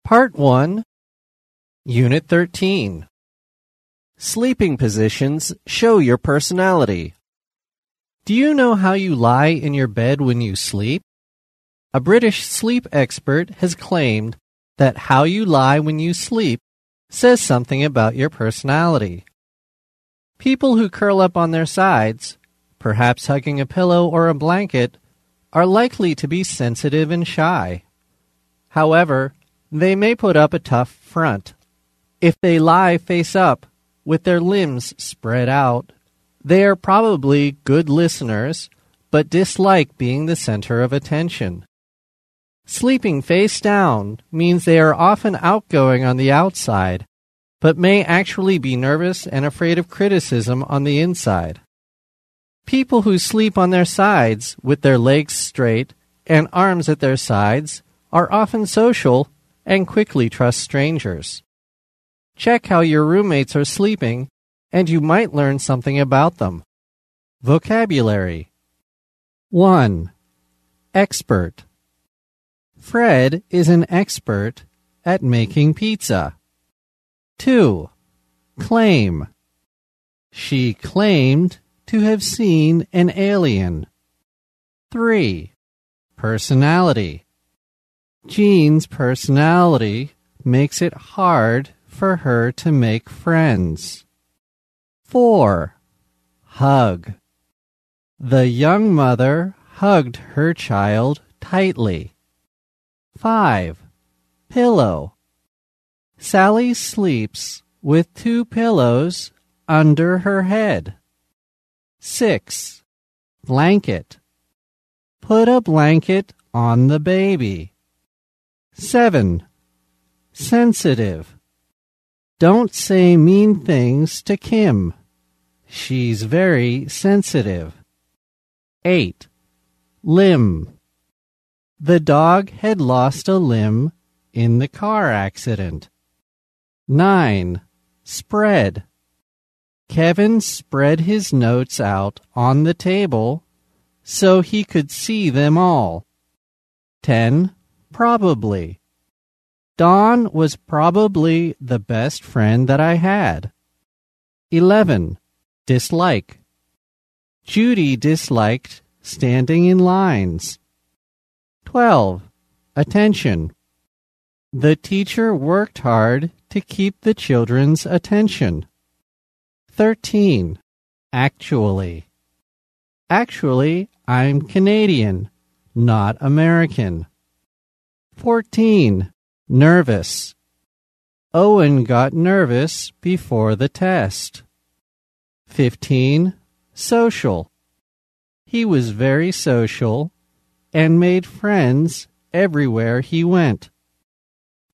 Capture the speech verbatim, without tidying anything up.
Part one, Unit thirteen. Sleeping positions show your personality. Do you know how you lie in your bed when you sleep? A British sleep expert has claimed that how you lie when you sleep says something about your personality. People who curl up on their sides, perhaps hugging a pillow or a blanket, are likely to be sensitive and shy. However, they may put up a tough front. If they lie face up, with their limbs spread out, they are probably good listeners, but dislike being the center of attention. Sleeping face down means they are often outgoing on the outside, but may actually be nervous and afraid of criticism on the inside. People who sleep on their sides with their legs straight and arms at their sides are often social and quickly trust strangers. Check how your roommates are sleeping, and you might learn something about them. Vocabulary. one. Expert. Fred is an expert at making pizza. two. Claim. She claimed to have seen an alien. three. Personality. Jean's personality makes it hard for her to make friends. four. Hug. The young mother hugged her child tightly. five. Pillow. Sally sleeps with two pillows under her head. six. Blanket. Put a blanket on the baby. seven. Sensitive. Don't say mean things to Kim. She's very sensitive. eight. Limb. The dog had lost a limb in the car accident. nine. Spread. Kevin spread his notes out on the table so he could see them all. ten. Probably. Dawn was probably the best friend that I had. eleven. Dislike. Judy disliked standing in lines. twelve. Attention. The teacher worked hard to keep the children's attention. thirteen. Actually. Actually, I'm Canadian, not American. fourteen. Nervous. Owen got nervous before the test. fifteen. Social. He was very social and made friends everywhere he went.